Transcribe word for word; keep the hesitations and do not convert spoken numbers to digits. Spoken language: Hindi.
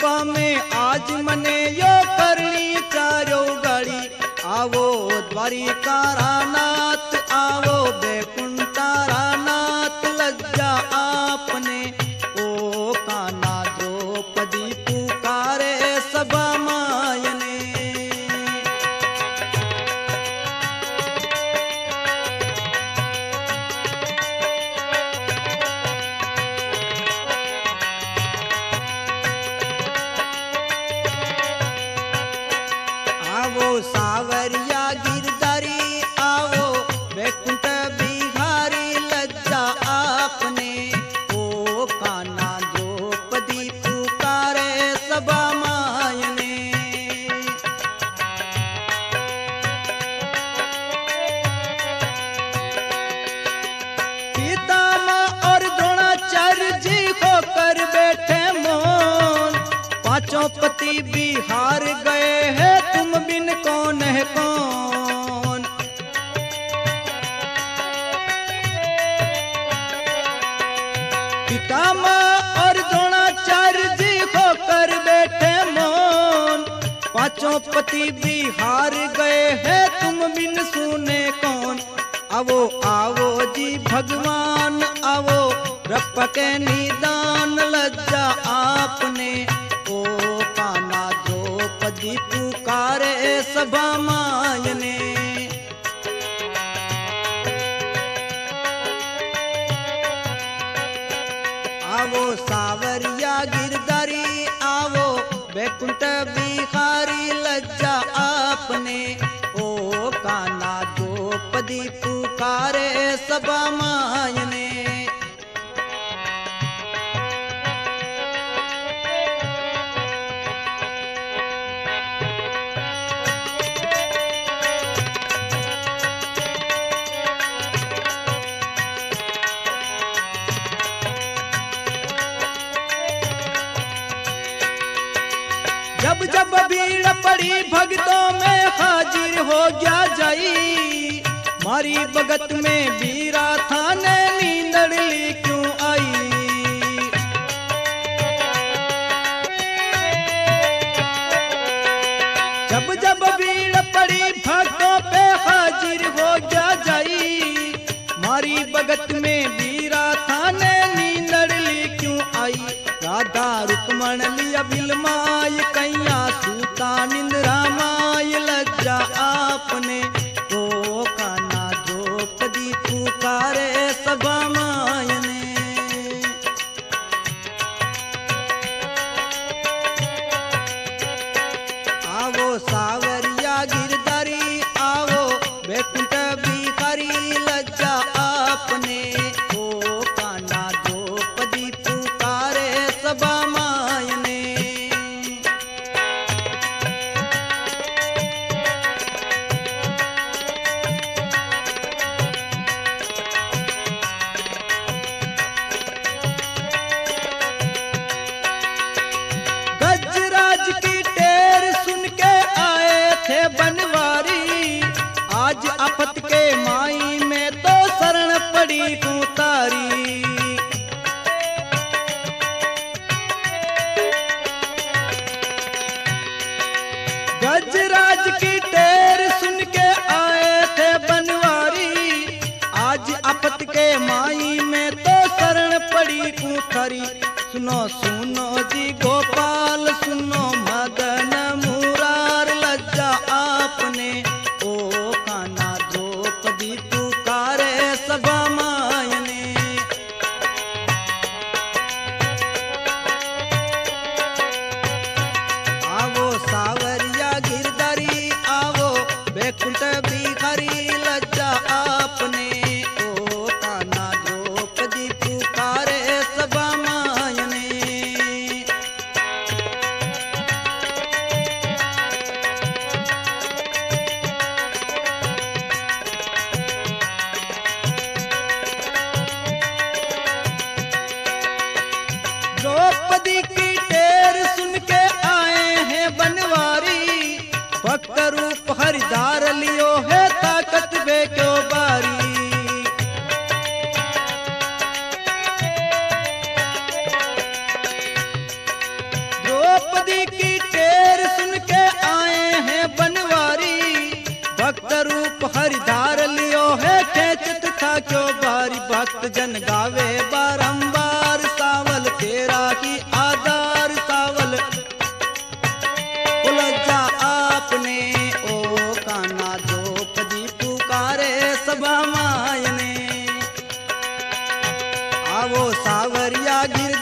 सभा में आज मने यो करनी चारो गाड़ी। आवो द्वारिकारा नाथ, आवो बैकुंठारा नाथ, लज्जा आपने ओ कान्हा द्रौपदी पुकारे सभा मायने। आवो सावरिया गिरधारी, आवो बैकुंठ बिहारी, लज्जा आपने ओ कान्हा द्रौपदी पुकारे सभा मायने। पितामह और द्रोणाचार्य जी होकर बैठे मौन, पांचों पति बिहार गए हैं, तुम बिन कौन है कौन। पितामह और द्रोणाचार्य जी होकर बैठे मौन, पांचों पति बिहार गए हैं, तुम बिन सुने कौन। आवो आवो जी भगवान, आवो रपके निदान, लज्जा आपने ओ कान्हा द्रौपदी पुकारे सभा मायने। आवो सावरिया गिरधारी, आवो बैकुंठ बिहारी, लज्जा आपने ओ कान्हा द्रौपदी पुकारे सभा मायने। जब जब भीड़ पड़ी भक्तों में हाजिर हो गया जाई, मारी भगत में वीरा थाने नींदड़ली क्यों आई। जब जब भीड़ पड़ी भक्तों पे हाजिर हो गया जाई, मारी भगत में वीरा थाने नींदड़ली क्यों आई। राधा रुक्मण लिया बिलमाय, कैया सूता निंद्रा माय, लज्जा आपने ओ कान्हा द्रौपदी पुकारे सभा मायने। आवो सावरिया गिरधारी, आवो बैकुंठ बिहारी, लज्जा आपने ओ कान्हा द्रौपदी पुकारे सभा मायने। गजराज की टेर सुन के आए थे बनवारी, आज आफत के माई में तो शरण पड़ी कुतारी। गजराज की टेर सुन के आए थे बनवारी, आज आफत के माई में तो शरण पड़ी कुतारी। सुनो सुनो जी गोपाल, सुनो मदन मुरार, लज्जा आपने ओ कान्हा द्रौपदी पुकारे सभा मायने। आवो सावरिया गिरधारी, आवो बैकुंठ बिहारी, लज्जा आपने ओ कान्हा द्रौपदी पुकारे सभा मायने। द्रौपदी की टेर सुन के आए हैं बनवारी, भक्त रूप हरिदार लियो है ताकत वे क्यों बारी। द्रौपदी भक्त जन गावे बारंबार, सावल तेरा ही आधार सावल उलझा आपने, ओ कान्हा द्रौपदी पुकारे सभा मायने। आवो सावरिया गिर